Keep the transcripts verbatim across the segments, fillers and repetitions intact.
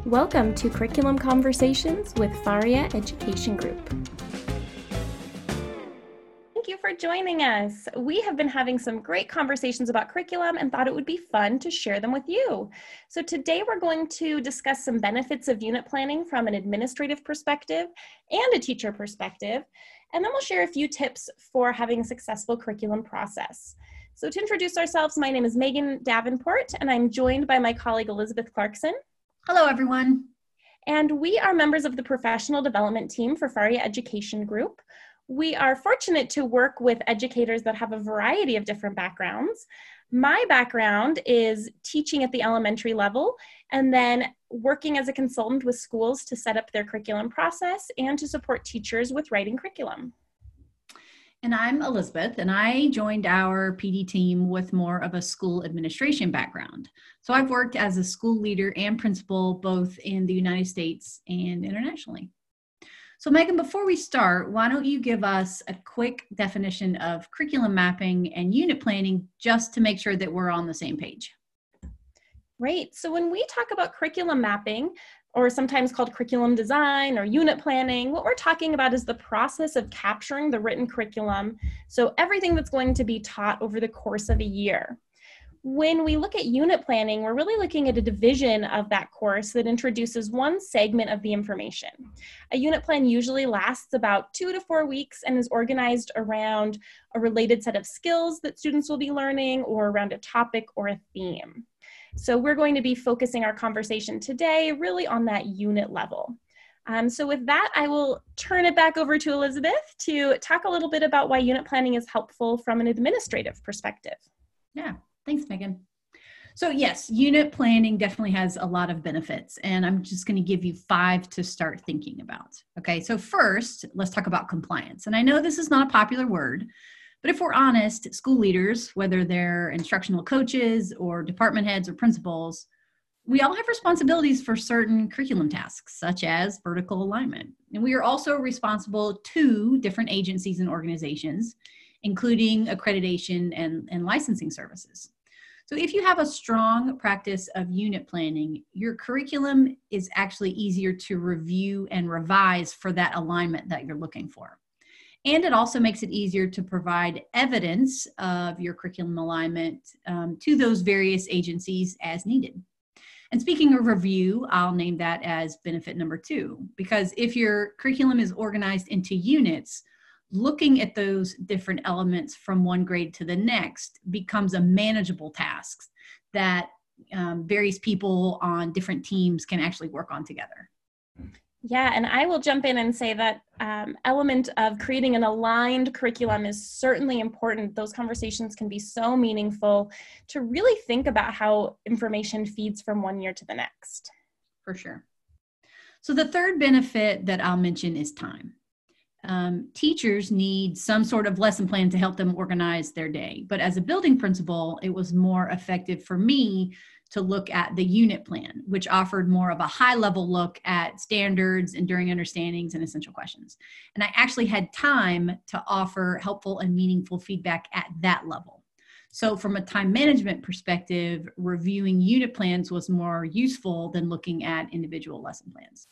Welcome to Curriculum Conversations with Faria Education Group. Thank you for joining us. We have been having some great conversations about curriculum and thought it would be fun to share them with you. So today we're going to discuss some benefits of unit planning from an administrative perspective and a teacher perspective, and then we'll share a few tips for having a successful curriculum process. So to introduce ourselves, my name is Megan Davenport, and I'm joined by my colleague Elizabeth Clarkson. Hello, everyone. And we are members of the professional development team for Faria Education Group. We are fortunate to work with educators that have a variety of different backgrounds. My background is teaching at the elementary level and then working as a consultant with schools to set up their curriculum process and to support teachers with writing curriculum. And I'm Elizabeth, and I joined our P D team with more of a school administration background. So I've worked as a school leader and principal both in the United States and internationally. So Megan, before we start, why don't you give us a quick definition of curriculum mapping and unit planning just to make sure that we're on the same page? Great. So when we talk about curriculum mapping, or sometimes called curriculum design or unit planning, what we're talking about is the process of capturing the written curriculum, so everything that's going to be taught over the course of a year. When we look at unit planning, we're really looking at a division of that course that introduces one segment of the information. A unit plan usually lasts about two to four weeks and is organized around a related set of skills that students will be learning or around a topic or a theme. So we're going to be focusing our conversation today really on that unit level. Um, so with that, I will turn it back over to Elizabeth to talk a little bit about why unit planning is helpful from an administrative perspective. Yeah, thanks, Megan. So yes, unit planning definitely has a lot of benefits, and I'm just going to give you five to start thinking about. Okay, so first, let's talk about compliance. And I know this is not a popular word, but if we're honest, school leaders, whether they're instructional coaches or department heads or principals, we all have responsibilities for certain curriculum tasks, such as vertical alignment. And we are also responsible to different agencies and organizations, including accreditation and, and licensing services. So if you have a strong practice of unit planning, your curriculum is actually easier to review and revise for that alignment that you're looking for. And it also makes it easier to provide evidence of your curriculum alignment um, to those various agencies as needed. And speaking of review, I'll name that as benefit number two, because if your curriculum is organized into units, looking at those different elements from one grade to the next becomes a manageable task that um, various people on different teams can actually work on together. Yeah, and I will jump in and say that um, element of creating an aligned curriculum is certainly important. Those conversations can be so meaningful to really think about how information feeds from one year to the next. For sure. So the third benefit that I'll mention is time. Um, teachers need some sort of lesson plan to help them organize their day. But as a building principal, it was more effective for me to look at the unit plan, which offered more of a high-level look at standards, enduring understandings, and essential questions. And I actually had time to offer helpful and meaningful feedback at that level. So from a time management perspective, reviewing unit plans was more useful than looking at individual lesson plans.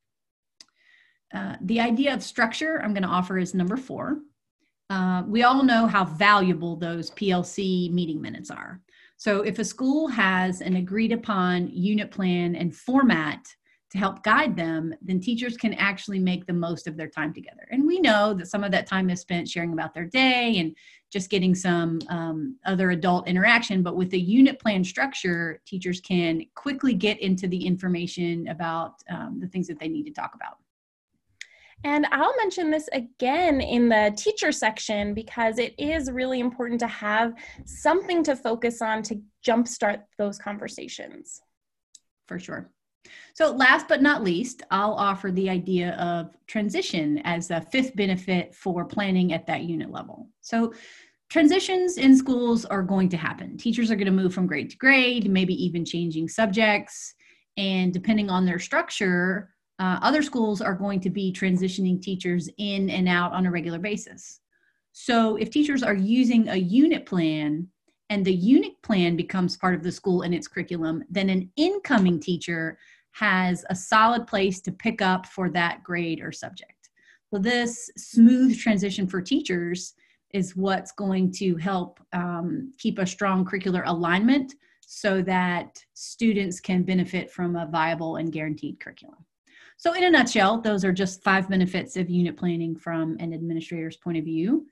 Uh, the idea of structure I'm going to offer is number four. Uh, we all know how valuable those P L C meeting minutes are. So if a school has an agreed upon unit plan and format to help guide them, then teachers can actually make the most of their time together. And we know that some of that time is spent sharing about their day and just getting some um, other adult interaction. But with the unit plan structure, teachers can quickly get into the information about um, the things that they need to talk about. And I'll mention this again in the teacher section because it is really important to have something to focus on to jumpstart those conversations. For sure. So last but not least, I'll offer the idea of transition as a fifth benefit for planning at that unit level. So transitions in schools are going to happen. Teachers are going to move from grade to grade, maybe even changing subjects. And depending on their structure, Uh, other schools are going to be transitioning teachers in and out on a regular basis. So if teachers are using a unit plan and the unit plan becomes part of the school and its curriculum, then an incoming teacher has a solid place to pick up for that grade or subject. So this smooth transition for teachers is what's going to help um, keep a strong curricular alignment so that students can benefit from a viable and guaranteed curriculum. So in a nutshell, those are just five benefits of unit planning from an administrator's point of view.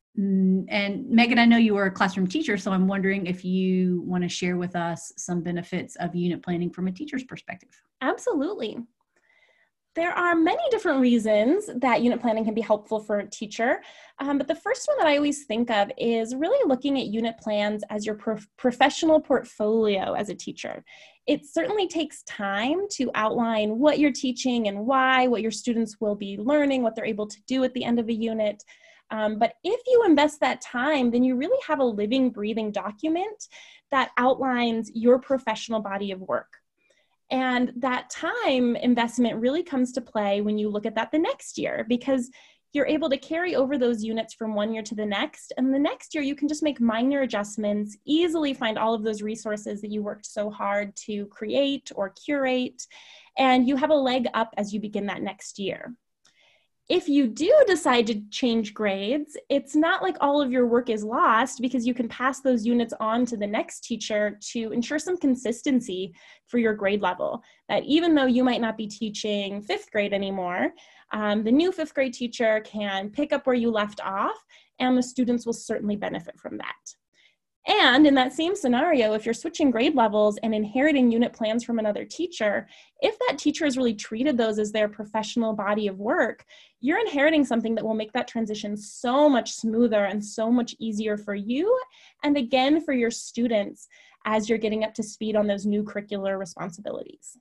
And Megan, I know you are a classroom teacher, so I'm wondering if you want to share with us some benefits of unit planning from a teacher's perspective. Absolutely. There are many different reasons that unit planning can be helpful for a teacher, um, but the first one that I always think of is really looking at unit plans as your prof- professional portfolio as a teacher. It certainly takes time to outline what you're teaching and why, what your students will be learning, what they're able to do at the end of a unit. Um, but if you invest that time, then you really have a living, breathing document that outlines your professional body of work. And that time investment really comes to play when you look at that the next year, because you're able to carry over those units from one year to the next. And the next year, you can just make minor adjustments, easily find all of those resources that you worked so hard to create or curate, and you have a leg up as you begin that next year. If you do decide to change grades, it's not like all of your work is lost, because you can pass those units on to the next teacher to ensure some consistency for your grade level. That even though you might not be teaching fifth grade anymore, um, the new fifth grade teacher can pick up where you left off, and the students will certainly benefit from that. And in that same scenario, if you're switching grade levels and inheriting unit plans from another teacher, if that teacher has really treated those as their professional body of work, you're inheriting something that will make that transition so much smoother and so much easier for you, and again for your students as you're getting up to speed on those new curricular responsibilities.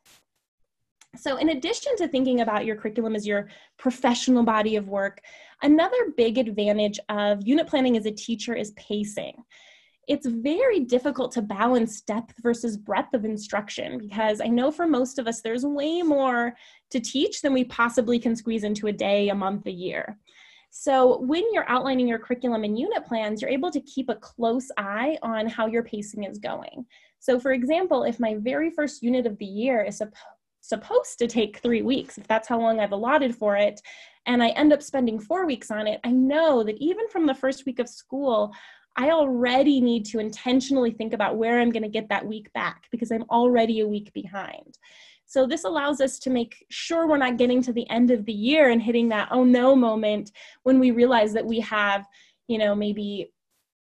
So in addition to thinking about your curriculum as your professional body of work, another big advantage of unit planning as a teacher is pacing. It's very difficult to balance depth versus breadth of instruction, because I know for most of us, there's way more to teach than we possibly can squeeze into a day, a month, a year. So when you're outlining your curriculum and unit plans, you're able to keep a close eye on how your pacing is going. So for example, if my very first unit of the year is sup- supposed to take three weeks, if that's how long I've allotted for it, and I end up spending four weeks on it, I know that even from the first week of school, I already need to intentionally think about where I'm going to get that week back, because I'm already a week behind. So this allows us to make sure we're not getting to the end of the year and hitting that oh no moment when we realize that we have, you know, maybe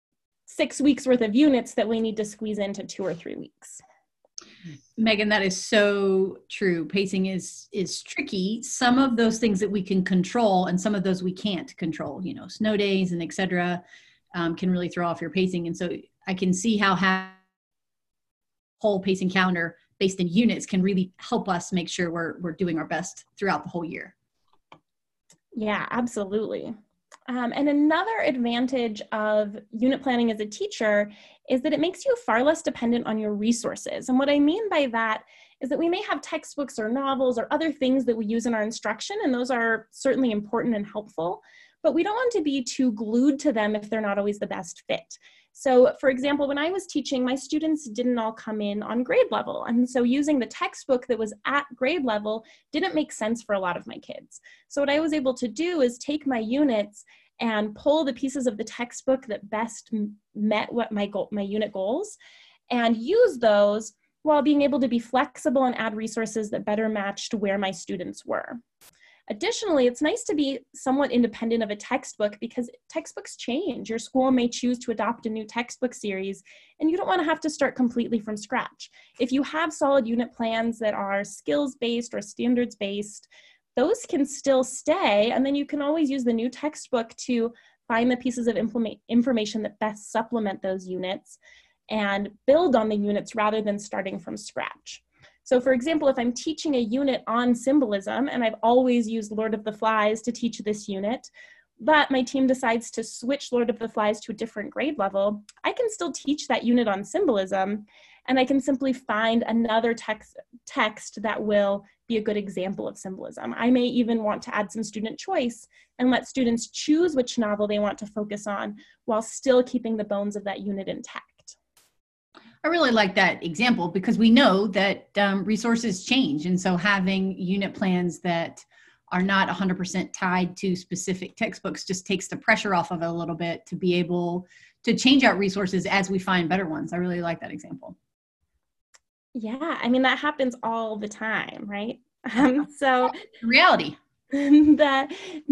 six weeks worth of units that we need to squeeze into two or three weeks. Megan, that is so true. Pacing is is tricky. Some of those things that we can control and some of those we can't control, you know, snow days and et cetera. Um, can really throw off your pacing. And so I can see how having a whole pacing calendar based in units can really help us make sure we're, we're doing our best throughout the whole year. Yeah, absolutely. Um, and another advantage of unit planning as a teacher is that it makes you far less dependent on your resources. And what I mean by that is that we may have textbooks or novels or other things that we use in our instruction, and those are certainly important and helpful, but we don't want to be too glued to them if they're not always the best fit. So for example, when I was teaching, my students didn't all come in on grade level. And so using the textbook that was at grade level didn't make sense for a lot of my kids. So what I was able to do is take my units and pull the pieces of the textbook that best met what my goal, my unit goals, and use those while being able to be flexible and add resources that better matched where my students were. Additionally, it's nice to be somewhat independent of a textbook, because textbooks change. Your school may choose to adopt a new textbook series, and you don't want to have to start completely from scratch. If you have solid unit plans that are skills-based or standards-based, those can still stay, and then you can always use the new textbook to find the pieces of information that best supplement those units and build on the units rather than starting from scratch. So for example, if I'm teaching a unit on symbolism, and I've always used Lord of the Flies to teach this unit, but my team decides to switch Lord of the Flies to a different grade level, I can still teach that unit on symbolism, and I can simply find another text, text that will be a good example of symbolism. I may even want to add some student choice and let students choose which novel they want to focus on while still keeping the bones of that unit intact. All I really like that example because we know that um, resources change. And so having unit plans that are not one hundred percent tied to specific textbooks just takes the pressure off of it a little bit to be able to change out resources as we find better ones. I really like that example. Yeah, I mean, that happens all the time, right? Um, so reality. The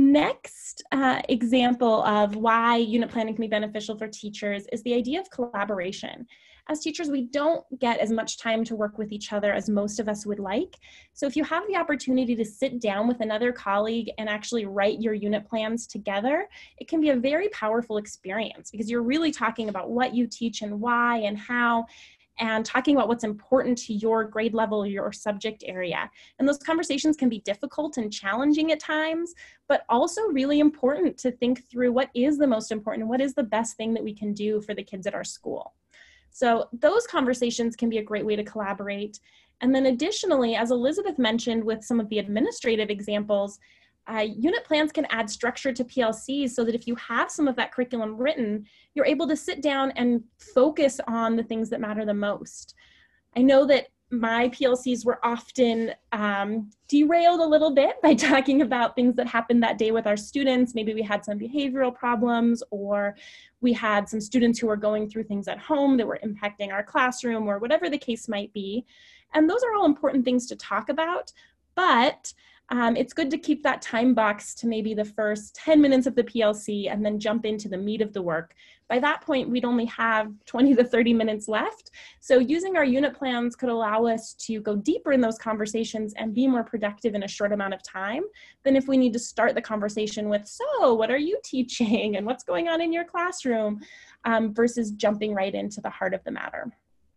next uh, example of why unit planning can be beneficial for teachers is the idea of collaboration. As teachers, we don't get as much time to work with each other as most of us would like. So if you have the opportunity to sit down with another colleague and actually write your unit plans together, it can be a very powerful experience because you're really talking about what you teach and why and how, and talking about what's important to your grade level, your subject area. And those conversations can be difficult and challenging at times, but also really important to think through what is the most important and what is the best thing that we can do for the kids at our school. So those conversations can be a great way to collaborate. And then additionally, as Elizabeth mentioned with some of the administrative examples, Uh, unit plans can add structure to P L Cs so that if you have some of that curriculum written, you're able to sit down and focus on the things that matter the most. I know that my P L Cs were often um, derailed a little bit by talking about things that happened that day with our students. Maybe we had some behavioral problems, or we had some students who were going through things at home that were impacting our classroom, or whatever the case might be. And those are all important things to talk about, but Um, it's good to keep that time box to maybe the first ten minutes of the P L C and then jump into the meat of the work. By that point, we'd only have twenty to thirty minutes left. So using our unit plans could allow us to go deeper in those conversations and be more productive in a short amount of time than if we need to start the conversation with, so what are you teaching and what's going on in your classroom, um, versus jumping right into the heart of the matter.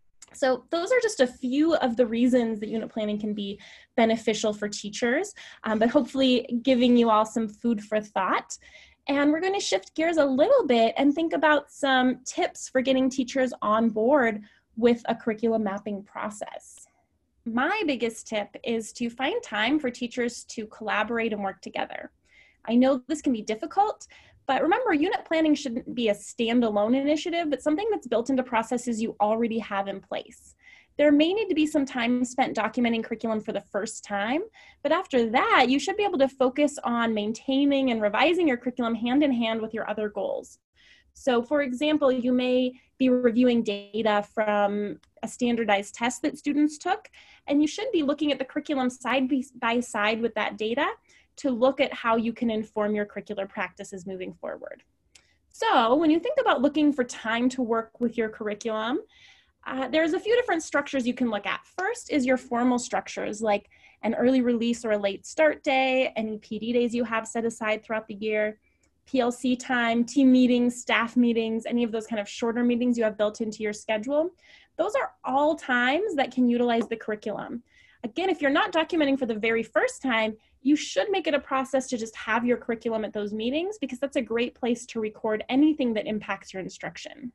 So those are just a few of the reasons that unit planning can be beneficial for teachers, um, but hopefully giving you all some food for thought. And we're going to shift gears a little bit and think about some tips for getting teachers on board with a curriculum mapping process. My biggest tip is to find time for teachers to collaborate and work together. I know this can be difficult, but remember, unit planning shouldn't be a standalone initiative, but something that's built into processes you already have in place. There may need to be some time spent documenting curriculum for the first time, but after that, you should be able to focus on maintaining and revising your curriculum hand in hand with your other goals. So for example, you may be reviewing data from a standardized test that students took, and you should be looking at the curriculum side by side with that data to look at how you can inform your curricular practices moving forward. So when you think about looking for time to work with your curriculum, uh, there's a few different structures you can look at. First is your formal structures, like an early release or a late start day, any P D days you have set aside throughout the year, P L C time, team meetings, staff meetings, any of those kind of shorter meetings you have built into your schedule. Those are all times that can utilize the curriculum. Again, if you're not documenting for the very first time, you should make it a process to just have your curriculum at those meetings, because that's a great place to record anything that impacts your instruction.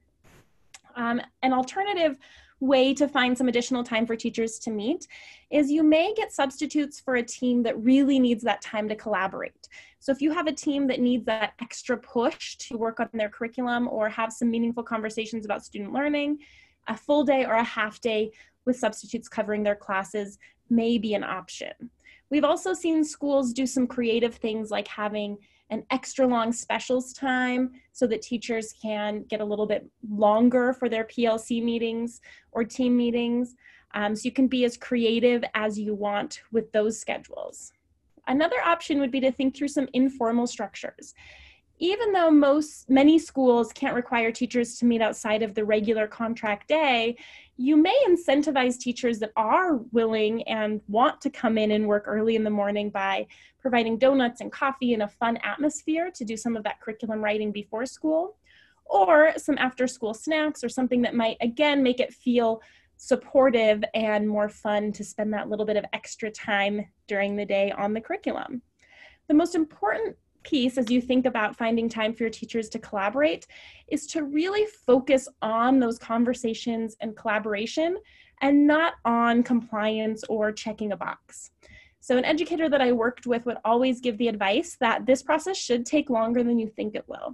Um, an alternative way to find some additional time for teachers to meet is you may get substitutes for a team that really needs that time to collaborate. So if you have a team that needs that extra push to work on their curriculum or have some meaningful conversations about student learning, a full day or a half day with substitutes covering their classes may be an option. We've also seen schools do some creative things like having an extra long specials time so that teachers can get a little bit longer for their P L C meetings or team meetings. Um, so you can be as creative as you want with those schedules. Another option would be to think through some informal structures. Even though most, many schools can't require teachers to meet outside of the regular contract day, you may incentivize teachers that are willing and want to come in and work early in the morning by providing donuts and coffee and a fun atmosphere to do some of that curriculum writing before school, or some after school snacks or something that might, again, make it feel supportive and more fun to spend that little bit of extra time during the day on the curriculum. The most important piece as you think about finding time for your teachers to collaborate is to really focus on those conversations and collaboration and not on compliance or checking a box. So an educator that I worked with would always give the advice that this process should take longer than you think it will.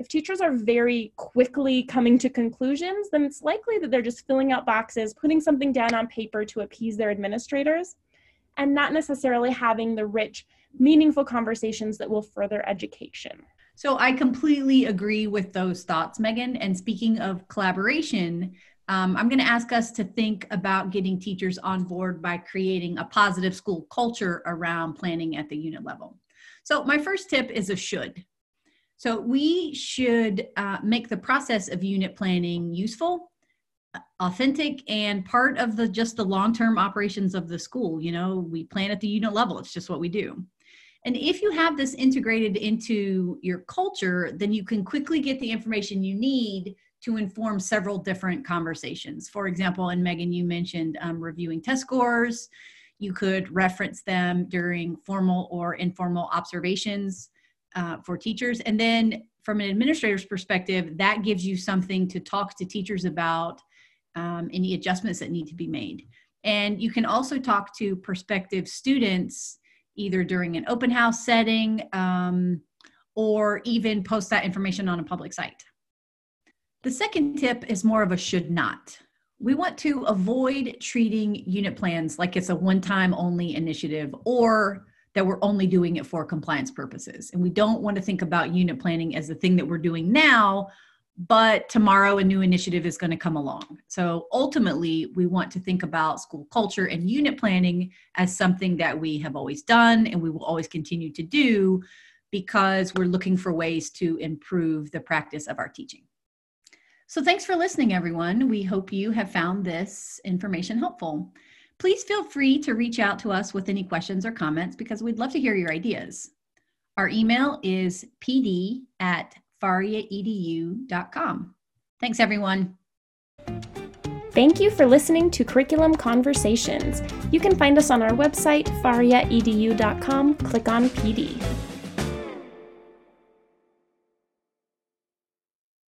If teachers are very quickly coming to conclusions, then it's likely that they're just filling out boxes, putting something down on paper to appease their administrators, and not necessarily having the rich, meaningful conversations that will further education. So I completely agree with those thoughts, Megan. And speaking of collaboration, um, I'm going to ask us to think about getting teachers on board by creating a positive school culture around planning at the unit level. So my first tip is a should. So we should uh, make the process of unit planning useful, authentic, and part of the just the long-term operations of the school. You know, we plan at the unit level. It's just what we do. And if you have this integrated into your culture, then you can quickly get the information you need to inform several different conversations. For example, and Megan, you mentioned um, reviewing test scores. You could reference them during formal or informal observations uh, for teachers. And then from an administrator's perspective, that gives you something to talk to teachers about um, any adjustments that need to be made. And you can also talk to prospective students either during an open house setting um, or even post that information on a public site. The second tip is more of a should not. We want to avoid treating unit plans like it's a one-time only initiative or that we're only doing it for compliance purposes. And we don't want to think about unit planning as the thing that we're doing now, but tomorrow a new initiative is going to come along. So ultimately, we want to think about school culture and unit planning as something that we have always done and we will always continue to do because we're looking for ways to improve the practice of our teaching. So thanks for listening, everyone. We hope you have found this information helpful. Please feel free to reach out to us with any questions or comments because we'd love to hear your ideas. Our email is p d at faria e d u dot com. Thanks, everyone. Thank you for listening to Curriculum Conversations. You can find us on our website, faria e d u dot com. Click on P D.